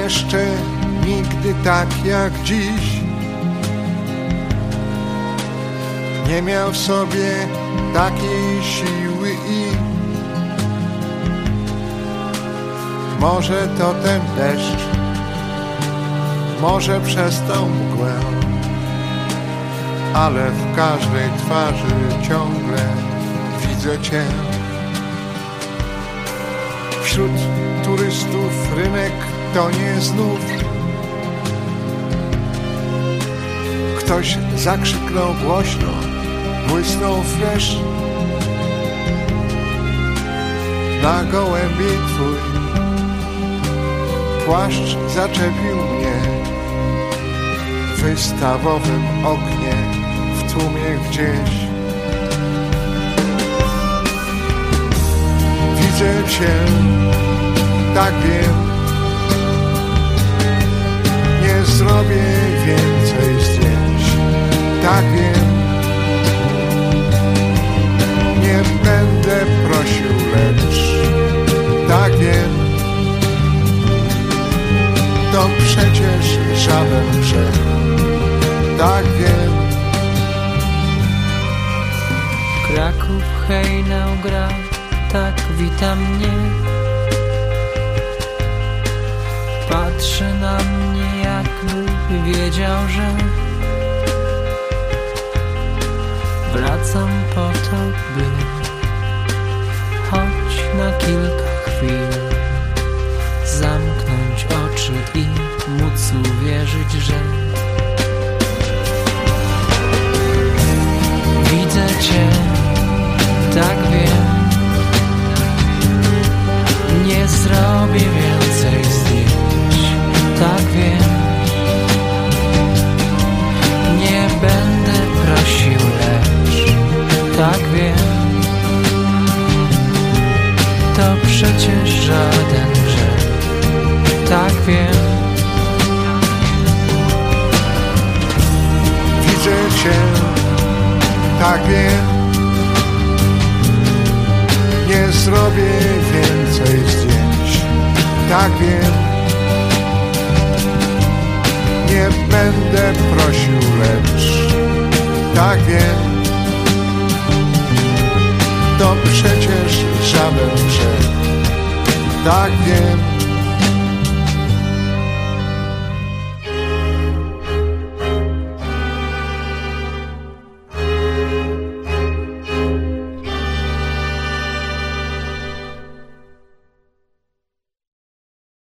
jeszcze nigdy tak jak dziś nie miał w sobie takiej siły i może to ten deszcz, może przez tą mgłę, ale w każdej twarzy ciągle widzę Cię. Wśród turystów rynek to nie znów ktoś zakrzyknął głośno, błysnął flesz na gołębi Twój płaszcz zaczepił mnie w wystawowym oknie w tłumie gdzieś. Widzę Cię, tak wiem, nie zrobię więcej zdjęć, tak wiem, nie będę prosił, lecz tak wiem, to przecież żaden grzech, tak wiem. Kraków hejnał gra, tak wita mnie. Patrzy na mnie, jakby wiedział, że wracam po to, by choć na kilka chwil zamknąć oczy i móc uwierzyć, że widzę Cię, tak wiem, nie zrobię więcej zdjęć, tak wiem, nie będę prosił, lecz tak wiem, to przecież żaden grzech, tak wiem. Widzę Cię, tak wiem, nie zrobię więcej zdjęć, tak wiem, nie będę prosił, lecz tak wiem, to przecież żaden grzech, tak wiem.